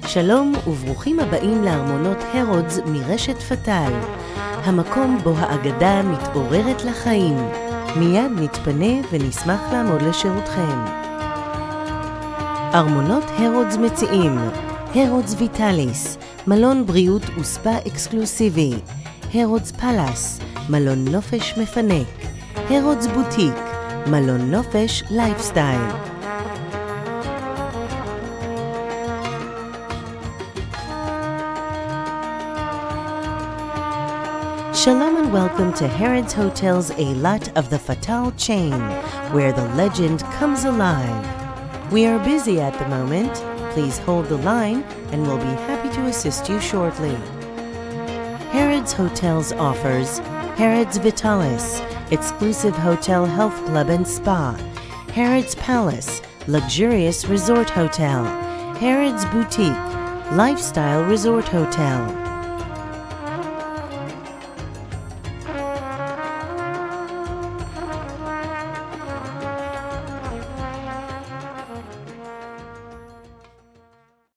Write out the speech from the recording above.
שלום וברוכים הבאים לארמונות הרודס מרשת פטל, המקום בו האגדה מתעוררת לחיים. מיד נתפנה ונשמח לעמוד לשירותכם. ארמונות הרודס מציעים הרודס ויטליס, מלון בריאות וספה אקסקלוסיבי, הרודס פלאס, מלון נופש מפנק, הרודס בוטיק, מלון נופש לייפסטייל. Shalom and welcome to Harrods Hotel's Eilat of the Fatal chain, where the legend comes alive. We are busy at the moment. Please hold the line and we'll be happy to assist you shortly. Harrods Hotels offers Harrods Vitalis, exclusive hotel health club and spa, Harrods Palace, luxurious resort hotel, Harrods Boutique, lifestyle resort hotel,